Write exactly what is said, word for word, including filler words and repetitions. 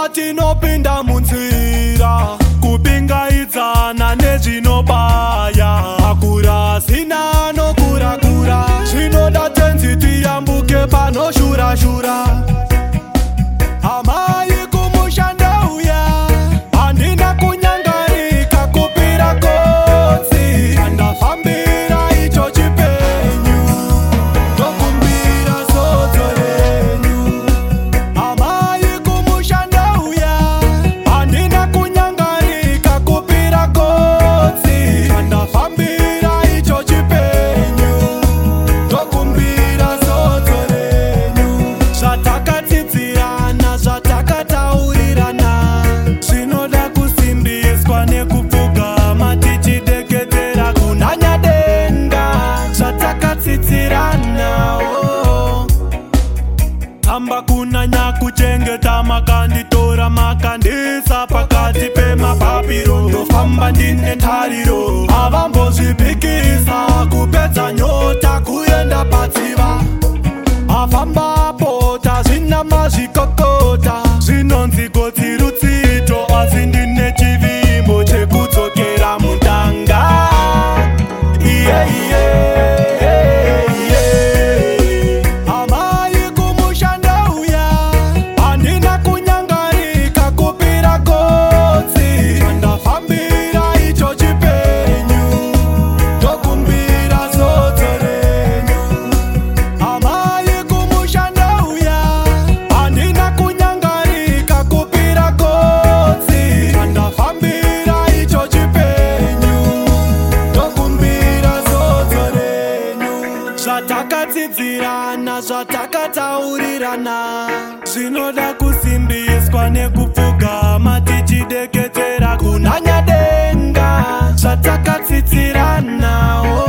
tinopinda munzira kupingaidzana nezvinobaya akura sina nokurakura zvinoda tenzi tiyambuke panoshura-shura. Amai kumushanda uya handina kunyangarika kupira kotsi andafambira icho chipenyu ndokumbira sodzo renyu. Amai kumushanda uya handina kunyangarika kupira kotsi andafambira icho chipenyu ndokumbira sodzo renyu. Zvatakatsidzirana zvatakataurirana zvinoda kusimbiswa nekupfugama tichideketera kunhanya denga zvatakatsidzirana. Oh. Tamba kunanya kuchengeta makanditora makandisa pakati pemapapiro ndofamba ndine ntariro avambozvipikisa kupedza nyota kuenda patsiva afambapo tazvina mazvikokota zvinonzi gotsi rutsito asi ndine chivimbo chekudzokera mundanga. Iye iye iye amai kumushanda uya handina kunyangarika kupira kotsi andafambira icho chipenyu ndokumbira sodzo renyu. Amai kumushanda uya handina kunyangarika kupira kotsi andafambira icho chipenyu ndokumbira sodzo renyu. Zvatakatsidzirana zvatakataurirana zvinoda kusimbiswa nekupfugama tichideketera kunhanya denga zvatakatsidzirana. Oh.